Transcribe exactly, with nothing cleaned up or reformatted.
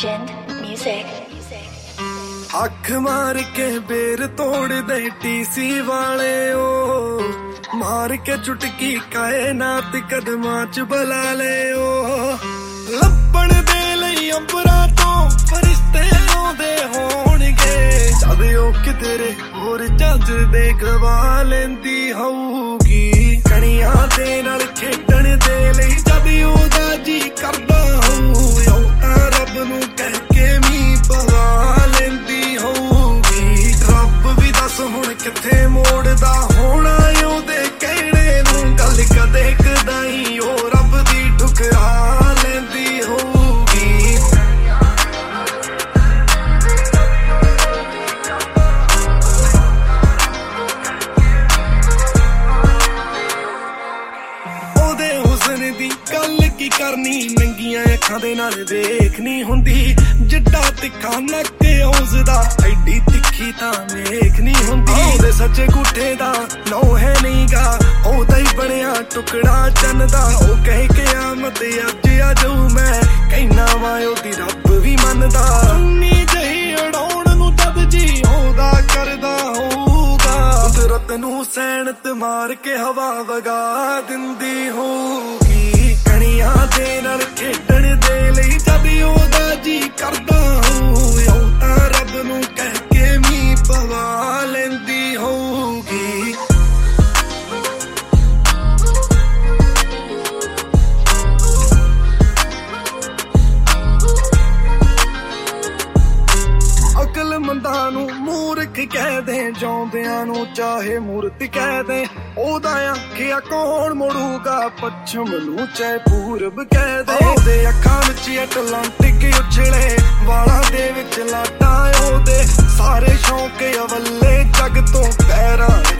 Legend Music. ਅੱਖ ਮਾਰ ਕੇ ਬੇਰ ਤੋੜ ਦੇ ਟੀਸੀ ਵਾਲੇ ਓ ਮਾਰ ਕੇ ਚੁਟਕੀ ਕਾਇਨਾਤ ਕਦਮਾਂ ਚ ਬੁਲਾ ਲੈ ਓ ਲੱਭਣ ਦੇ ਲਈ ਅੰਬਰਾਂ ਤੋਂ ਫਰਿਸ਼ਤੇ ਆਉਂਦੇ ਹੋਣਗੇ ਜਦ ਉਹ ਕਿਧਰੇ ਹੋਰ ਚੱਜ ਦੇ ਗਵਾ ਲੈਂਦੀ ਹੋਊਗੀ ਕਣੀਆਂ ਦੇ ਨਾਲ ਖੇਡਣ ਦੇ ਲਈ ਜਦ ਉਹਦਾ ਜੀ ਕਰਦਾ ਹੋਊ ਉਹ ਤਾਂ ਰੱਬ ਨੂੰ ਕਹਿ ਕੇ ਮੀਂਹ ਪਵਾ ਲੈਂਦੀ ਹੋਊਗੀ ਰੱਬ ਵੀ ਦੱਸ ਹੁਣ ਕਿੱਥੇ ਮੋੜਦਾ ਹੋਣਾ ਉਹਦੇ ਕਹਿਣੇ ਨੂੰ ਗੱਲ ਕਦੇ ਕਦਾਈ ਉਹ ਰੱਬ ਦੀ ਠੁਕਰਾ ਲੈਂਦੀ ਹੋਊਗੀ ਉਹਦੇ ਹੁਸਨ ਦੀ ਗੱਲ ਕੀ ਕਰਨੀ ਨੰਗੀਆਂ ਅੱਖਾਂ ਦੇ ਨਾਲ ਦੇਖਣੀ ਹੁੰਦੀ ਜਿੱਡਾ ਤਿੱਖਾ ਨੱਕ ਉਸਦਾ ਐਡੀ ਤਿੱਖੀ ਤਾਂ ਵੇਖ ਨਹੀਂ ਹੁੰਦੀ ਉਹਦੇ ਸੱਚੇ ਗੁੱਠੇ ਦਾ ਨੌ ਹੈ ਨੀਗਾ ਉਹਦਾ ਹੀ ਬਣਿਆ ਟੁਕੜਾ ਚੰਨ ਦਾ ਉਹ ਕਹਿ ਕਿਆਮਤ ਅੱਜ ਆ ਜਾਊ ਮੈਂ ਕਹਿਣਾ ਵਾ ਉਹਦੀ ਰੱਬ ਵੀ ਮੰਨਦਾ ਨੀ ਜਹੀ ਉਡਾਉਣ ਨੂੰ ਜਦ ਜੀ ਉਹਦਾ ਕਰਦਾ ਹੋਊਗਾ ਕੁਦਰਤ ਨੂੰ ਸੈਨਤ ਮਾਰ ਕੇ ਹਵਾ ਵਗਾ ਦਿੰਦੀ ਹੋਊਗੀ ਕਣੀਆਂ ਦੇ ਨਾਲ ਖੇਡਣ ਦੇ ਲਈ ਜਦ ਉਹਦਾ ਜੀ ਕਰਦਾ ਹੋਊ ਉਹ ਤਾਂ ਰੱਬ ਨੂੰ ਕਹਿ ਕੇ ਮੀਂਹ ਪਵਾ ਲੈਂਦੀ ਹੋਊਗੀ ਅਕਲਮੰਦਾਂ ਨੂੰ ਮੂਰਖ ਕਹਿ ਦੇ ਜਿਉਂਦਿਆਂ ਨੂੰ ਚਾਹੇ ਮੂਰਤ ਕਹਿ ਦੇ ਉਹਦਾ ਆਖਿਆ ਕੌਣ ਮੋੜੂਗਾ ਪੱਛਮ ਨੂੰ ਚਾਹੇ ਪੂਰਬ ਕਹਿ ਦੇ ਉਹਦੇ ਅੱਖਾਂ ਵਿੱਚ ਐਟਲਾਂਟਿਕ ਉਛਲੇ ਵਾਲਾਂ ਦੇ ਵਿੱਚ ਲਾਟਾਂ ਉਹਦੇ ਸਾਰੇ ਸ਼ੌਂਕ ਅਵੱਲੇ ਜੱਗ ਤੋਂ ਪੈਰਾਂ